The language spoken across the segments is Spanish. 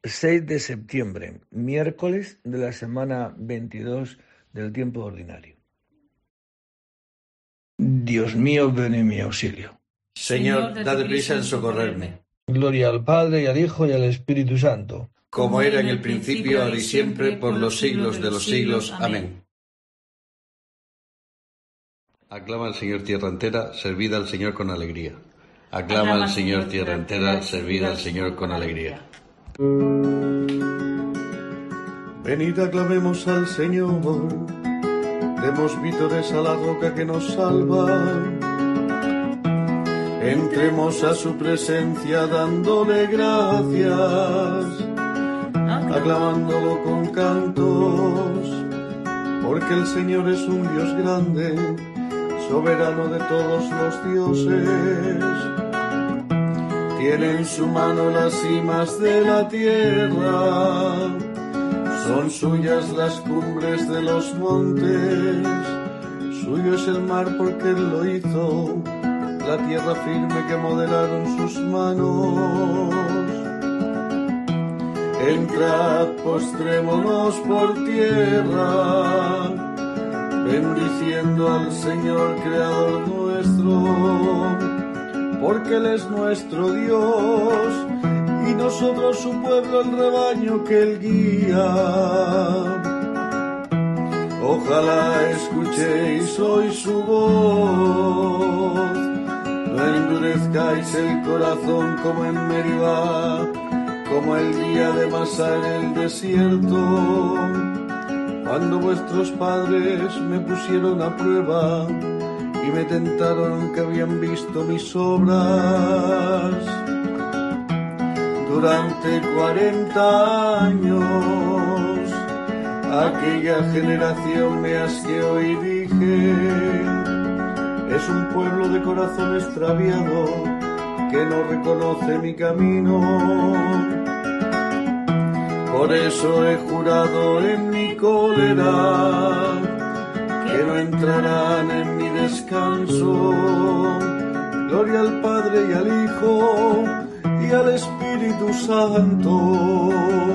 6 de septiembre, miércoles de la semana 22 del tiempo ordinario. Dios mío, ven en mi auxilio. Señor, date prisa en socorrerme. Gloria al Padre, y al Hijo, y al Espíritu Santo. Como era en el principio, ahora y siempre, por los siglos de los siglos. Amén. Aclama al Señor tierra entera, servid al Señor con alegría. Aclama al Señor tierra entera, servid al Señor con alegría. Venid, aclamemos al Señor, demos vítores a la roca que nos salva. Entremos a su presencia dándole gracias, aclamándolo con cantos, porque el Señor es un Dios grande, soberano de todos los dioses. Tiene en su mano las cimas de la tierra, son suyas las cumbres de los montes, suyo es el mar porque Él lo hizo, la tierra firme que modelaron sus manos. Entrad, postrémonos por tierra, bendiciendo al Señor Creador nuestro, porque Él es nuestro Dios, y nosotros su pueblo, el rebaño que Él guía. Ojalá escuchéis hoy su voz, no endurezcáis el corazón como en Meribá, como el día de Masá en el desierto, cuando vuestros padres me pusieron a prueba y me tentaron aunque habían visto mis obras. Durante 40 años aquella generación me asqueó y dije: es un pueblo de corazón extraviado que no reconoce mi camino. Por eso he jurado en mi cólera que no entrarán en mi descanso. Gloria al Padre y al Hijo y al Espíritu Santo,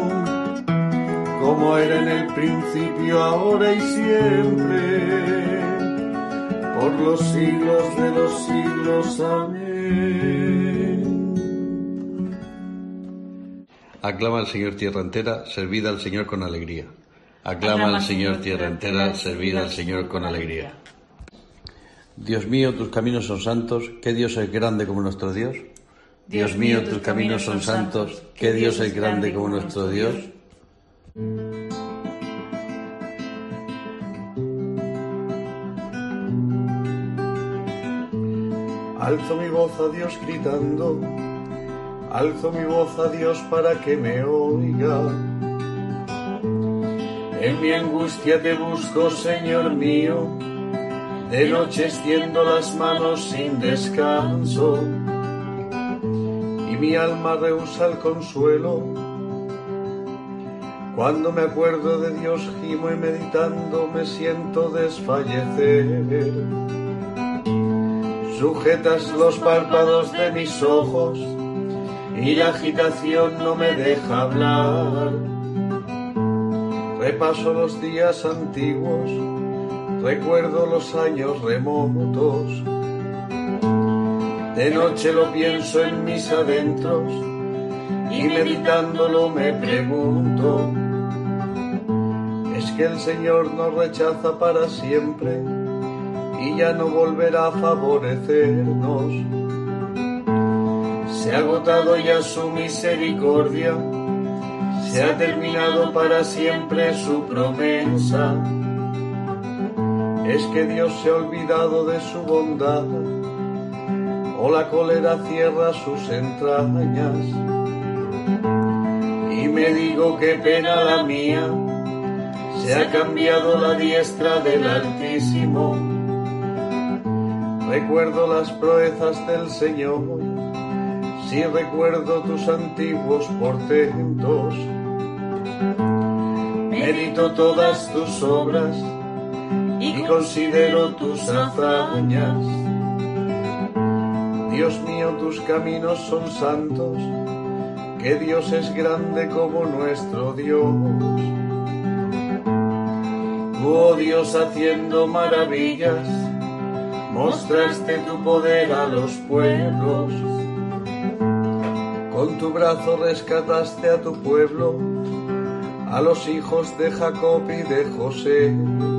como era en el principio, ahora y siempre, por los siglos de los siglos. Amén. Aclama al Señor tierra entera, servid al Señor con alegría. Aclama al Señor tierra entera, servid al Señor con alegría. Dios mío, tus caminos son santos, ¿qué Dios es grande como nuestro Dios? Dios mío, tus caminos son santos, ¿qué Dios es grande como nuestro Dios? Alzo mi voz a Dios gritando, alzo mi voz a Dios para que me oiga. En mi angustia te busco, Señor mío, de noche extiendo las manos sin descanso, y mi alma rehúsa el consuelo. Cuando me acuerdo de Dios gimo y meditando me siento desfallecer. Sujetas los párpados de mis ojos y la agitación no me deja hablar. Repaso los días antiguos, recuerdo los años remotos. De noche lo pienso en mis adentros y meditándolo me pregunto: ¿es que el Señor nos rechaza para siempre y ya no volverá a favorecernos? Se ha agotado ya su misericordia, se ha terminado para siempre su promesa. ¿Es que Dios se ha olvidado de su bondad, o la cólera cierra sus entrañas? Y me digo qué pena la mía, se ha cambiado la diestra del Altísimo. Recuerdo las proezas del Señor, si recuerdo tus antiguos portentos. Medito todas tus obras y considero tus hazañas. Dios mío, tus caminos son santos, que Dios es grande como nuestro Dios. Tú, oh Dios, haciendo maravillas, mostraste tu poder a los pueblos. Con tu brazo rescataste a tu pueblo, a los hijos de Jacob y de José.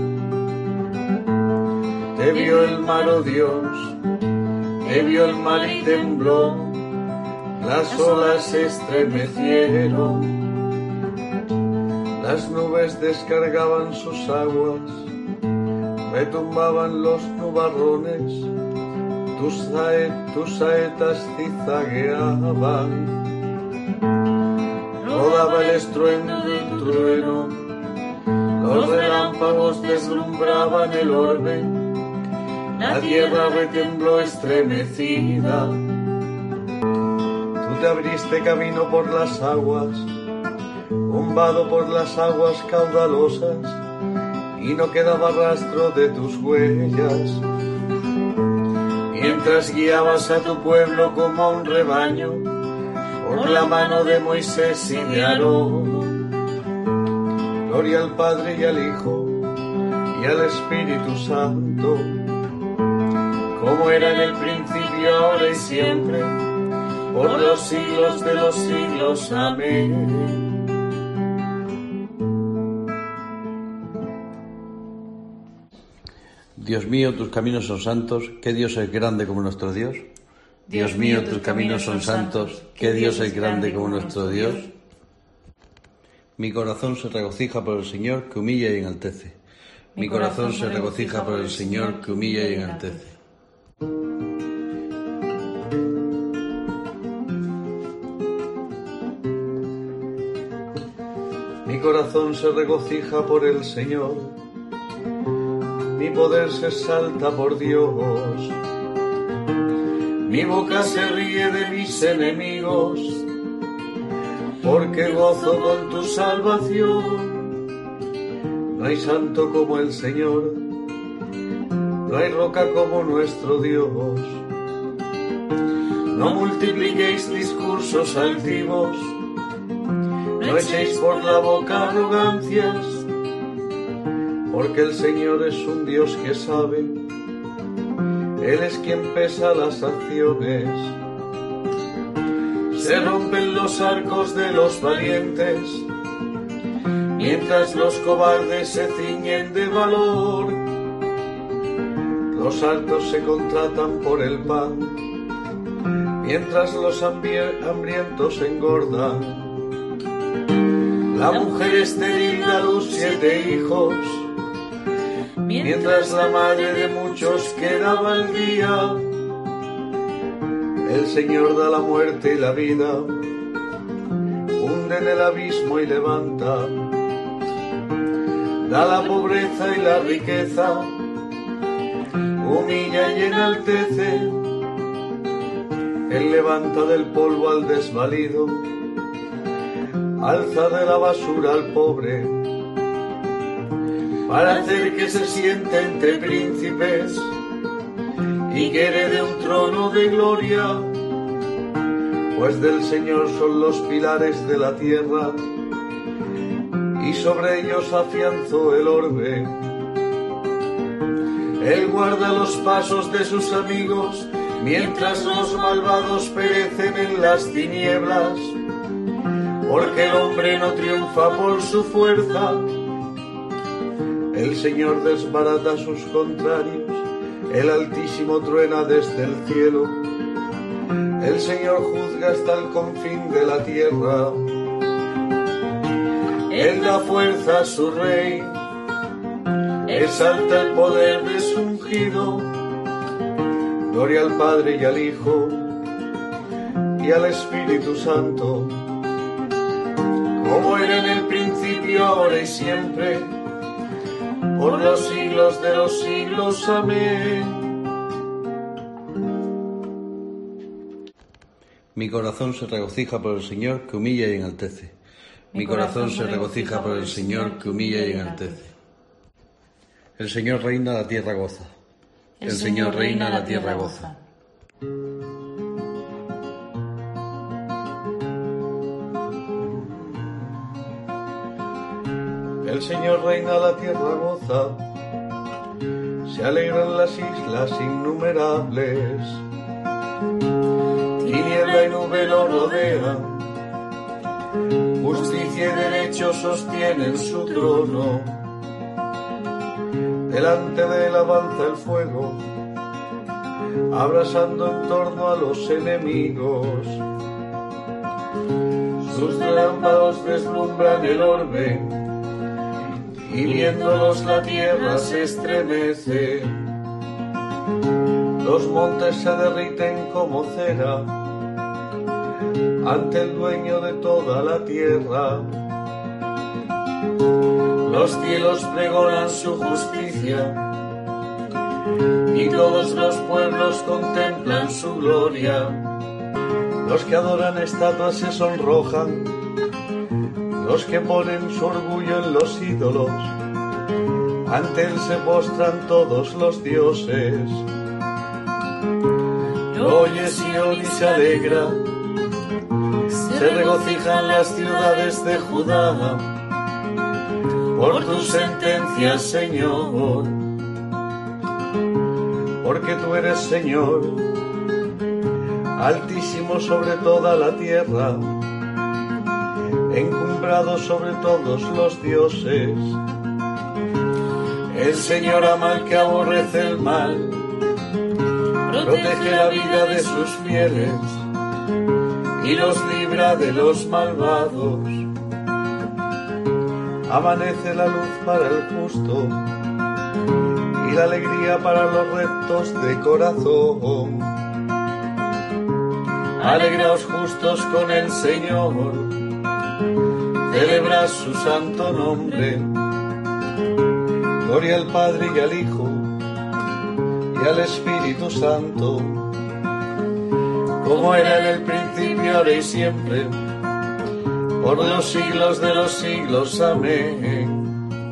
Te vio el mar, oh Dios, te vio el mar y tembló, las olas se estremecieron, las nubes descargaban sus aguas, retumbaban los nubarrones, tus saetas zigzagueaban, rodaba el estruendo del trueno, los relámpagos deslumbraban el orbe, la tierra retembló estremecida. Tú te abriste camino por las aguas, un vado por las aguas caudalosas, y no quedaba rastro de tus huellas. Mientras guiabas a tu pueblo como a un rebaño, por la mano de Moisés y de Aarón. Gloria al Padre y al Hijo y al Espíritu Santo, como era en el principio, ahora y siempre, por los siglos de los siglos. Amén. Dios mío, tus caminos son santos, ¿qué Dios es grande como nuestro Dios? Dios mío, tus caminos son santos, ¿qué Dios es grande como nuestro Dios? Mi corazón se regocija por el Señor, que humilla y enaltece. Mi corazón se regocija por el Señor, que humilla y enaltece. Mi corazón se regocija por el Señor, mi poder se exalta por Dios. Mi boca se ríe de mis enemigos, porque gozo con tu salvación. No hay santo como el Señor, no hay roca como nuestro Dios. No multipliquéis discursos altivos, no echéis por la boca arrogancias, porque el Señor es un Dios que sabe, Él es quien pesa las acciones. Se rompen los arcos de los valientes, mientras los cobardes se ciñen de valor. Los altos se contratan por el pan, mientras los hambrientos engordan. La mujer estéril da a luz 7 hijos, mientras la madre de muchos quedaba al día. El Señor da la muerte y la vida, hunde en el abismo y levanta. Da la pobreza y la riqueza, humilla y enaltece. Él levanta del polvo al desvalido, alza de la basura al pobre, para hacer que se siente entre príncipes y que herede un trono de gloria. Pues del Señor son los pilares de la tierra, y sobre ellos afianzó el orbe. Él guarda los pasos de sus amigos, mientras los malvados perecen en las tinieblas. Porque el hombre no triunfa por su fuerza, el Señor desbarata a sus contrarios, el Altísimo truena desde el cielo, el Señor juzga hasta el confín de la tierra. Él da fuerza a su rey, exalta el poder de su ungido. Gloria al Padre y al Hijo y al Espíritu Santo, como era en el principio, ahora y siempre, por los siglos de los siglos. Amén. Mi corazón se regocija por el Señor, que humilla y enaltece. Mi corazón se regocija por el Señor, que humilla y enaltece. El Señor reina, la tierra goza. El Señor reina, la tierra goza. El Señor reina, la tierra goza, se alegran las islas innumerables. Tiniebla y nube lo rodean, justicia y derecho sostienen su trono. Delante de él avanza el fuego, abrasando en torno a los enemigos. Sus relámpagos deslumbran el orbe, y viéndolos la tierra se estremece. Los montes se derriten como cera ante el dueño de toda la tierra. Los cielos pregonan su justicia, y todos los pueblos contemplan su gloria. Los que adoran estatuas se sonrojan, los que ponen su orgullo en los ídolos, ante él se postran todos los dioses. Lo oye Sion y se alegra, se regocijan las ciudades de Judá, por tus sentencias, Señor, porque tú eres Señor, altísimo sobre toda la tierra, encumbrado sobre todos los dioses. El Señor ama al que aborrece el mal, protege la vida de sus fieles y los libra de los malvados. Amanece la luz para el justo y la alegría para los rectos de corazón. Alegraos justos con el Señor, celebrad su santo nombre. Gloria al Padre y al Hijo y al Espíritu Santo, como era en el principio, ahora y siempre, por los siglos de los siglos. Amén.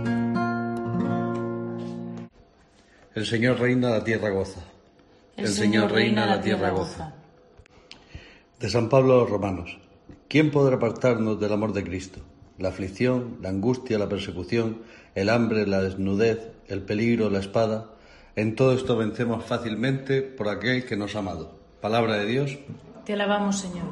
El Señor reina, la tierra goza. El Señor reina, la tierra goza. De San Pablo a los Romanos. ¿Quién podrá apartarnos del amor de Cristo? La aflicción, la angustia, la persecución, el hambre, la desnudez, el peligro, la espada. En todo esto vencemos fácilmente por aquel que nos ha amado. Palabra de Dios. Te alabamos, Señor.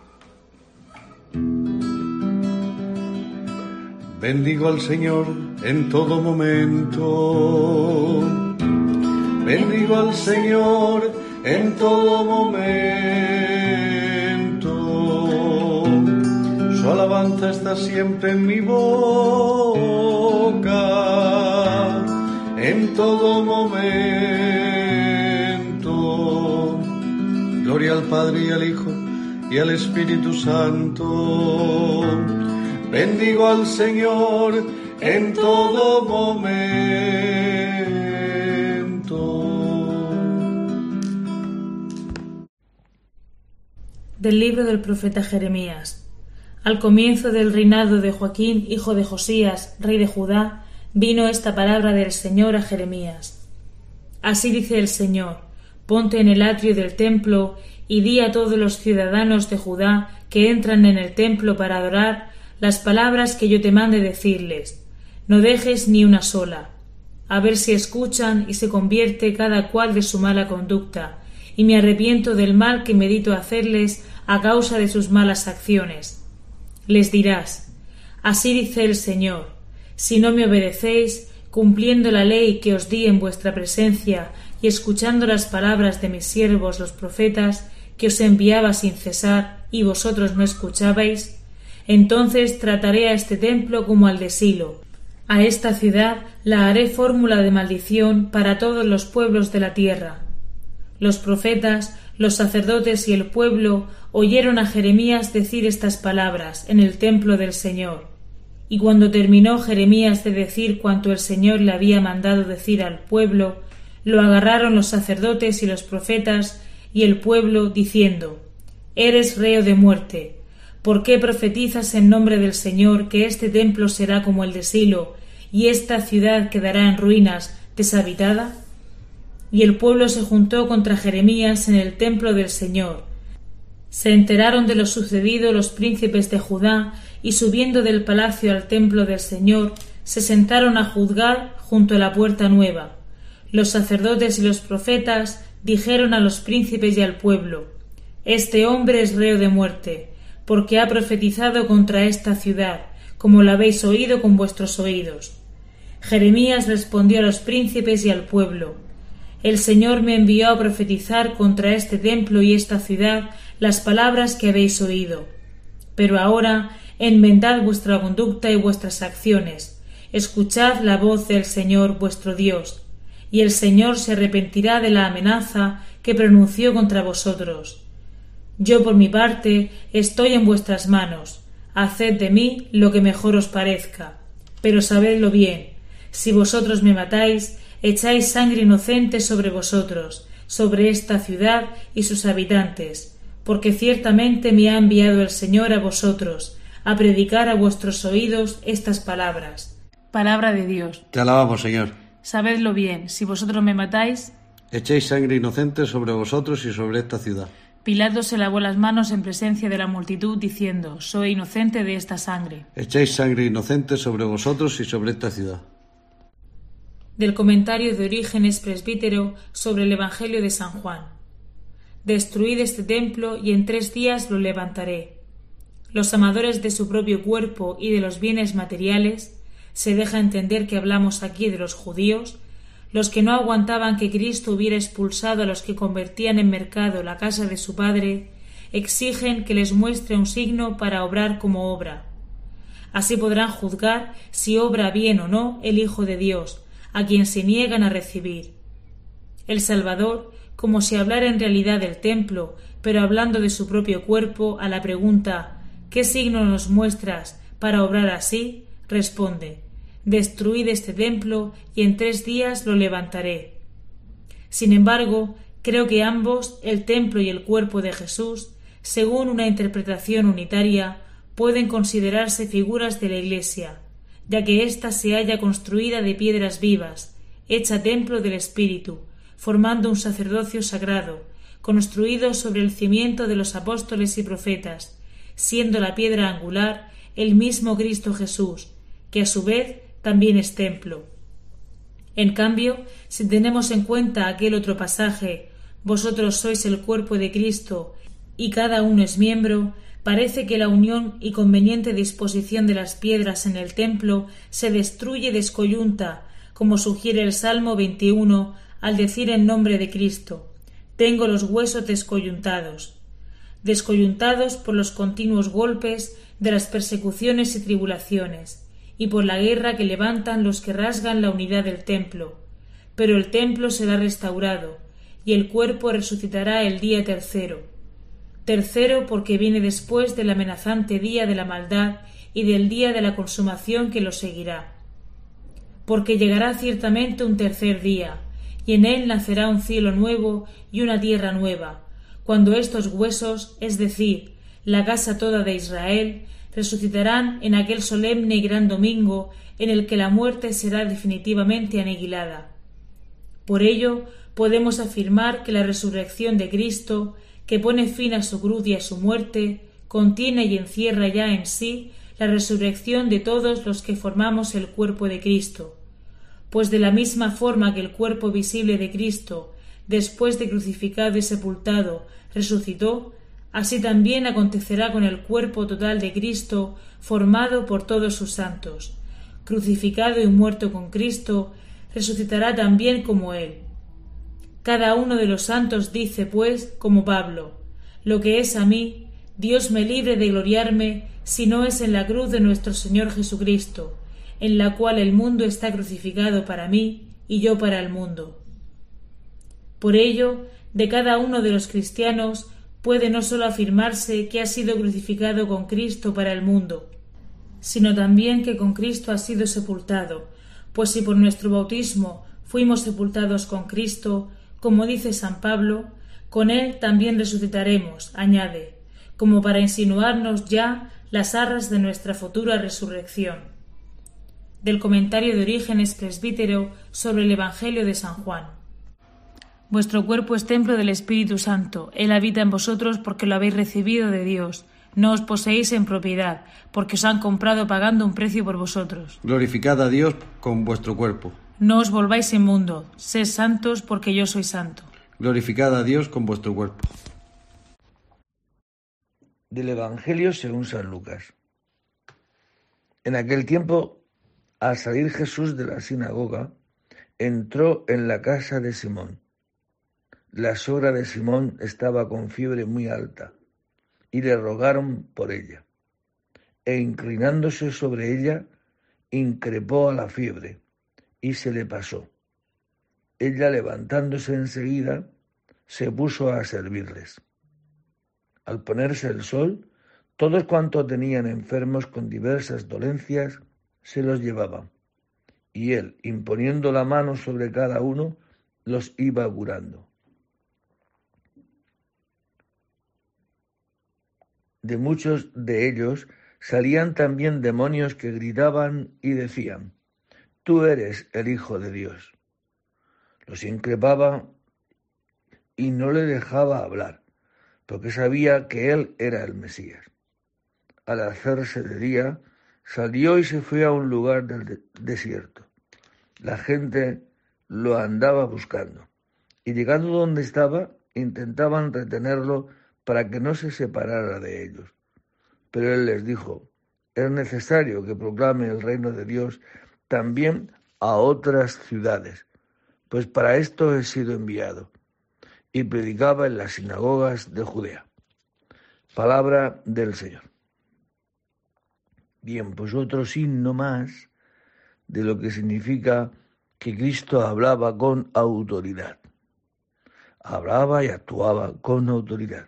Bendigo al Señor en todo momento. Bendigo al Señor en todo momento. Su alabanza está siempre en mi boca, en todo momento. Gloria al Padre y al Hijo y al Espíritu Santo. Bendigo al Señor en todo momento. Del libro del profeta Jeremías. Al comienzo del reinado de Joaquín, hijo de Josías, rey de Judá, vino esta palabra del Señor a Jeremías. Así dice el Señor: ponte en el atrio del templo y di a todos los ciudadanos de Judá que entran en el templo para adorar las palabras que yo te mande decirles. No dejes ni una sola. A ver si escuchan y se convierte cada cual de su mala conducta, y me arrepiento del mal que medito hacerles a causa de sus malas acciones. Les dirás: así dice el Señor: si no me obedecéis, cumpliendo la ley que os di en vuestra presencia y escuchando las palabras de mis siervos los profetas, que os enviaba sin cesar y vosotros no escuchabais, entonces trataré a este templo como al de Silo. A esta ciudad la haré fórmula de maldición para todos los pueblos de la tierra. Los profetas, los sacerdotes y el pueblo oyeron a Jeremías decir estas palabras en el templo del Señor. Y cuando terminó Jeremías de decir cuanto el Señor le había mandado decir al pueblo, lo agarraron los sacerdotes y los profetas y el pueblo, diciendo: eres reo de muerte. ¿Por qué profetizas en nombre del Señor que este templo será como el de Silo y esta ciudad quedará en ruinas, deshabitada? Y el pueblo se juntó contra Jeremías en el templo del Señor. Se enteraron de lo sucedido los príncipes de Judá, y subiendo del palacio al templo del Señor, se sentaron a juzgar junto a la puerta nueva. Los sacerdotes y los profetas dijeron a los príncipes y al pueblo: Este hombre es reo de muerte, porque ha profetizado contra esta ciudad, como lo habéis oído con vuestros oídos. Jeremías respondió a los príncipes y al pueblo: El Señor me envió a profetizar contra este templo y esta ciudad las palabras que habéis oído. Pero ahora enmendad vuestra conducta y vuestras acciones, escuchad la voz del Señor vuestro Dios, y el Señor se arrepentirá de la amenaza que pronunció contra vosotros. Yo por mi parte estoy en vuestras manos, haced de mí lo que mejor os parezca, pero sabedlo bien, si vosotros me matáis, echáis sangre inocente sobre vosotros, sobre esta ciudad y sus habitantes, porque ciertamente me ha enviado el Señor a vosotros, a predicar a vuestros oídos estas palabras. Palabra de Dios. Te alabamos, Señor. Sabedlo bien, si vosotros me matáis, echéis sangre inocente sobre vosotros y sobre esta ciudad. Pilato se lavó las manos en presencia de la multitud, diciendo: Soy inocente de esta sangre. Echéis sangre inocente sobre vosotros y sobre esta ciudad. Del comentario de Orígenes Presbítero sobre el Evangelio de San Juan. Destruid este templo y en 3 días lo levantaré. Los amadores de su propio cuerpo y de los bienes materiales, se deja entender que hablamos aquí de los judíos, los que no aguantaban que Cristo hubiera expulsado a los que convertían en mercado la casa de su Padre, exigen que les muestre un signo para obrar como obra. Así podrán juzgar si obra bien o no el Hijo de Dios, a quien se niegan a recibir. El Salvador, como si hablara en realidad del templo, pero hablando de su propio cuerpo, a la pregunta ¿qué signo nos muestras para obrar así?, responde: Destruid este templo y en 3 días lo levantaré. Sin embargo, creo que ambos, el templo y el cuerpo de Jesús, según una interpretación unitaria, pueden considerarse figuras de la Iglesia, ya que ésta se halla construida de piedras vivas, hecha templo del Espíritu, formando un sacerdocio sagrado, construido sobre el cimiento de los apóstoles y profetas, siendo la piedra angular el mismo Cristo Jesús, que a su vez también es templo. En cambio, si tenemos en cuenta aquel otro pasaje, vosotros sois el cuerpo de Cristo y cada uno es miembro, parece que la unión y conveniente disposición de las piedras en el templo se destruye y descoyunta, como sugiere el Salmo 21 al decir en nombre de Cristo: tengo los huesos descoyuntados por los continuos golpes de las persecuciones y tribulaciones, y por la guerra que levantan los que rasgan la unidad del templo. Pero el templo será restaurado, y el cuerpo resucitará el día tercero. Tercero, porque viene después del amenazante día de la maldad y del día de la consumación que lo seguirá. Porque llegará ciertamente un tercer día, y en él nacerá un cielo nuevo y una tierra nueva, cuando estos huesos, es decir, la casa toda de Israel, resucitarán en aquel solemne y gran domingo en el que la muerte será definitivamente aniquilada. Por ello, podemos afirmar que la resurrección de Cristo, que pone fin a su cruz y a su muerte, contiene y encierra ya en sí la resurrección de todos los que formamos el cuerpo de Cristo, pues de la misma forma que el cuerpo visible de Cristo, después de crucificado y sepultado, resucitó, así también acontecerá con el cuerpo total de Cristo, formado por todos sus santos. Crucificado y muerto con Cristo, resucitará también como Él. Cada uno de los santos dice, pues, como Pablo: lo que es a mí, Dios me libre de gloriarme, si no es en la cruz de nuestro Señor Jesucristo, en la cual el mundo está crucificado para mí y yo para el mundo. Por ello, de cada uno de los cristianos puede no sólo afirmarse que ha sido crucificado con Cristo para el mundo, sino también que con Cristo ha sido sepultado, pues si por nuestro bautismo fuimos sepultados con Cristo, como dice San Pablo, con él también resucitaremos, añade, como para insinuarnos ya las arras de nuestra futura resurrección. Del comentario de Orígenes Presbítero sobre el Evangelio de San Juan. Vuestro cuerpo es templo del Espíritu Santo, él habita en vosotros porque lo habéis recibido de Dios. No os poseéis en propiedad, porque os han comprado pagando un precio por vosotros. Glorificad a Dios con vuestro cuerpo. No os volváis inmundo, sed santos porque yo soy santo. Glorificad a Dios con vuestro cuerpo. Del Evangelio según San Lucas. En aquel tiempo, al salir Jesús de la sinagoga, entró en la casa de Simón. La suegra de Simón estaba con fiebre muy alta, y le rogaron por ella. E inclinándose sobre ella, increpó a la fiebre, y se le pasó. Ella, levantándose enseguida, se puso a servirles. Al ponerse el sol, todos cuantos tenían enfermos con diversas dolencias, se los llevaban, y él, imponiendo la mano sobre cada uno, los iba curando. De muchos de ellos salían también demonios que gritaban y decían: «Tú eres el Hijo de Dios». Los increpaba y no le dejaba hablar, porque sabía que él era el Mesías. Al hacerse de día, salió y se fue a un lugar del desierto. La gente lo andaba buscando, y llegando donde estaba, intentaban retenerlo para que no se separara de ellos. Pero él les dijo: es necesario que proclame el reino de Dios también a otras ciudades, pues para esto he sido enviado. Y predicaba en las sinagogas de Judea. Palabra del Señor. Bien, pues otro signo más de lo que significa que Cristo hablaba con autoridad. Hablaba y actuaba con autoridad.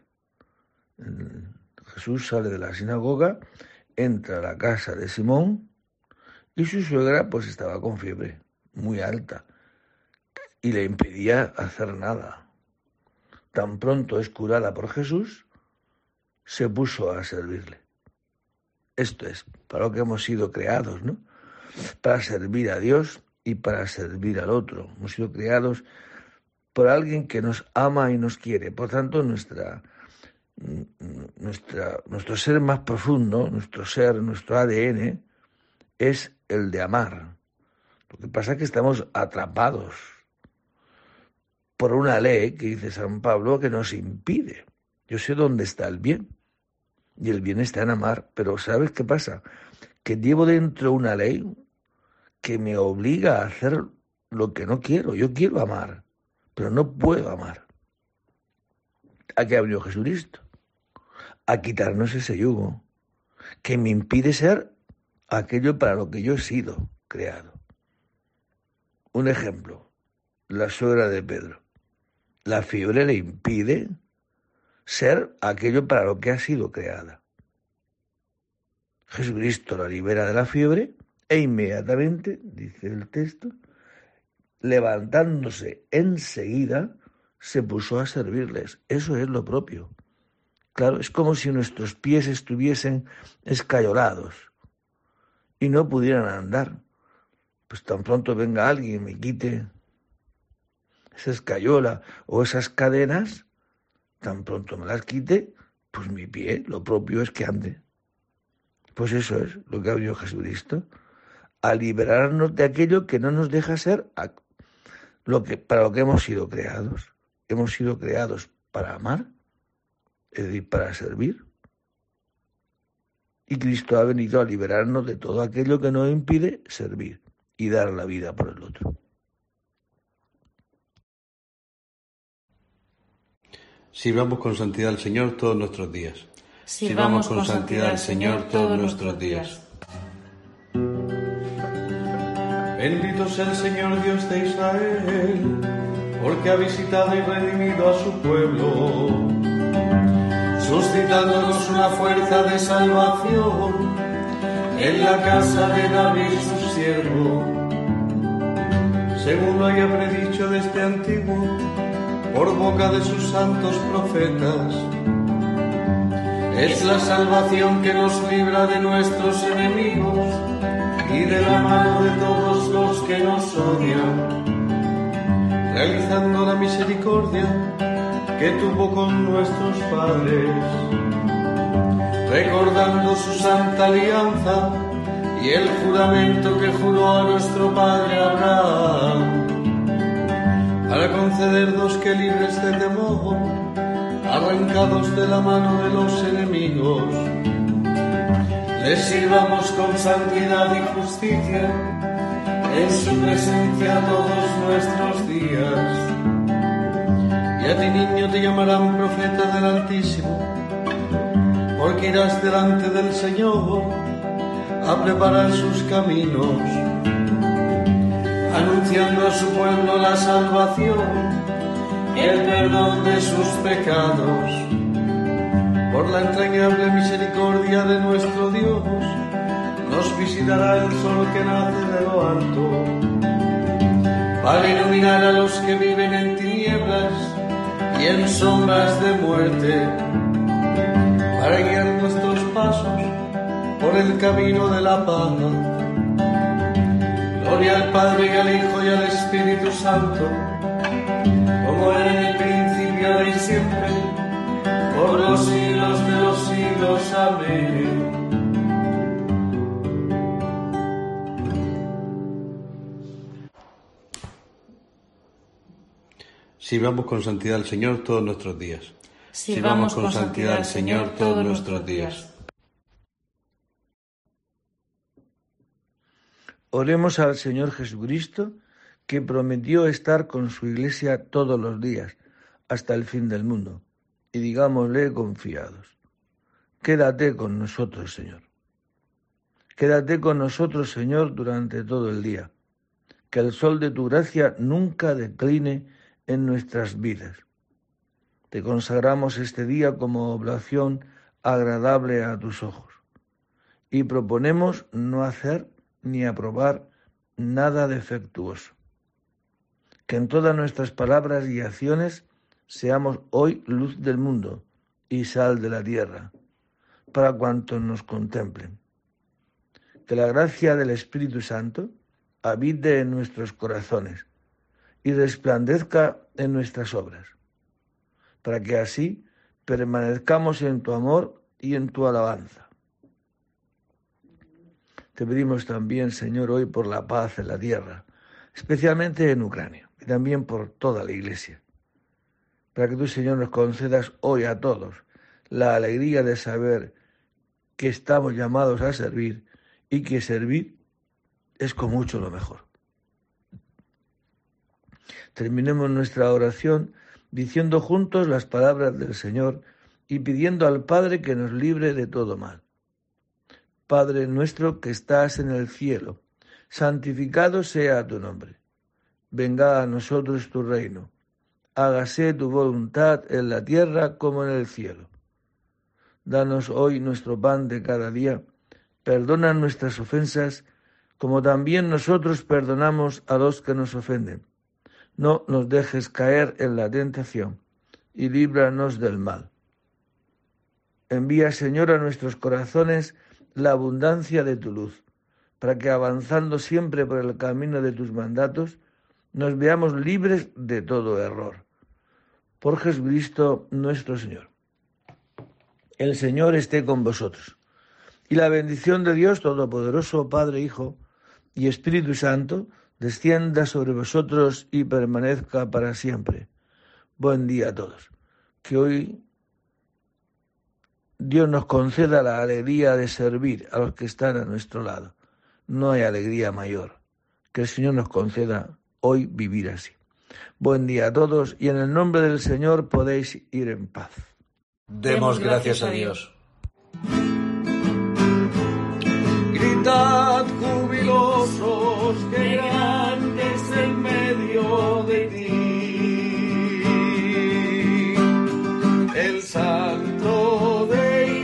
Jesús sale de la sinagoga, entra a la casa de Simón y su suegra pues estaba con fiebre muy alta y le impedía hacer nada. Tan pronto es curada por Jesús, se puso a servirle. Esto es para lo que hemos sido creados, ¿no? Para servir a Dios y para servir al otro. Hemos sido creados por alguien que nos ama y nos quiere. Por tanto, nuestro ser más profundo, nuestro ser, nuestro ADN, es el de amar. Lo que pasa es que estamos atrapados por una ley que dice San Pablo que nos impide. Yo sé dónde está el bien, y el bien está en amar, pero ¿sabes qué pasa? Que llevo dentro una ley que me obliga a hacer lo que no quiero. Yo quiero amar, pero no puedo amar. ¿A qué ha venido Jesucristo? A quitarnos ese yugo que me impide ser aquello para lo que yo he sido creado. Un ejemplo, la suegra de Pedro. La fiebre le impide ser aquello para lo que ha sido creada. Jesucristo la libera de la fiebre e inmediatamente, dice el texto, levantándose enseguida, se puso a servirles. Eso es lo propio. Claro, es como si nuestros pies estuviesen escayolados y no pudieran andar. Pues tan pronto venga alguien y me quite esa escayola o esas cadenas, tan pronto me las quite, pues mi pie, lo propio es que ande. Pues eso es lo que ha venido Jesucristo, a liberarnos de aquello que no nos deja ser para lo que hemos sido creados. Hemos sido creados para amar, es decir, para servir. Y Cristo ha venido a liberarnos de todo aquello que nos impide servir y dar la vida por el otro. Sirvamos con santidad al Señor todos nuestros días. Sirvamos con santidad al Señor todos nuestros días. Bendito sea el Señor Dios de Israel, porque ha visitado y redimido a su pueblo, suscitándonos una fuerza de salvación en la casa de David su siervo, según lo haya predicho desde antiguo por boca de sus santos profetas. Es la salvación que nos libra de nuestros enemigos y de la mano de todos los que nos odian, realizando la misericordia que tuvo con nuestros padres, recordando su santa alianza y el juramento que juró a nuestro padre Abraham, para concedernos que libres de temor, arrancados de la mano de los enemigos, les sirvamos con santidad y justicia en su presencia todos nuestros días. Y a ti, niño, te llamarán profeta del Altísimo, porque irás delante del Señor a preparar sus caminos, anunciando a su pueblo la salvación y el perdón de sus pecados. Por la entrañable misericordia de nuestro Dios, nos visitará el sol que nace de lo alto, para iluminar a los que viven en tinieblas y en sombras de muerte, para guiar nuestros pasos por el camino de la paz. Gloria al Padre y al Hijo y al Espíritu Santo, como era en el principio, ahora y siempre, por los siglos de los siglos. Amén. Sirvamos con santidad al Señor todos nuestros días. Sirvamos con santidad al Señor todos nuestros días. Oremos al Señor Jesucristo, que prometió estar con su Iglesia todos los días, hasta el fin del mundo, y digámosle confiados: quédate con nosotros, Señor. Quédate con nosotros, Señor, durante todo el día. Que el sol de tu gracia nunca decline en nuestras vidas. Te consagramos este día como oblación agradable a tus ojos, y proponemos no hacer ni aprobar nada defectuoso. Que en todas nuestras palabras y acciones seamos hoy luz del mundo y sal de la tierra, para cuantos nos contemplen. Que la gracia del Espíritu Santo habite en nuestros corazones y resplandezca en nuestras obras, para que así permanezcamos en tu amor y en tu alabanza. Te pedimos también, Señor, hoy por la paz en la tierra, especialmente en Ucrania, y también por toda la Iglesia, para que tú, Señor, nos concedas hoy a todos la alegría de saber que estamos llamados a servir y que servir es con mucho lo mejor. Terminemos nuestra oración diciendo juntos las palabras del Señor y pidiendo al Padre que nos libre de todo mal. Padre nuestro que estás en el cielo, santificado sea tu nombre. Venga a nosotros tu reino. Hágase tu voluntad en la tierra como en el cielo. Danos hoy nuestro pan de cada día. Perdona nuestras ofensas, como también nosotros perdonamos a los que nos ofenden. No nos dejes caer en la tentación, y líbranos del mal. Envía, Señor, a nuestros corazones la abundancia de tu luz, para que avanzando siempre por el camino de tus mandatos, nos veamos libres de todo error. Por Jesucristo nuestro Señor. El Señor esté con vosotros. Y la bendición de Dios Todopoderoso, Padre, Hijo y Espíritu Santo, descienda sobre vosotros y permanezca para siempre. Buen día a todos. Que hoy Dios nos conceda la alegría de servir a los que están a nuestro lado. No hay alegría mayor. Que el Señor nos conceda hoy vivir así. Buen día a todos y en el nombre del Señor podéis ir en paz. Demos gracias a Dios. Gritad jubilosos, que grande es en medio de ti el Santo de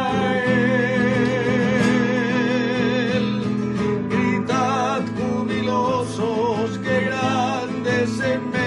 Israel. Gritad jubilosos, que grande es en medio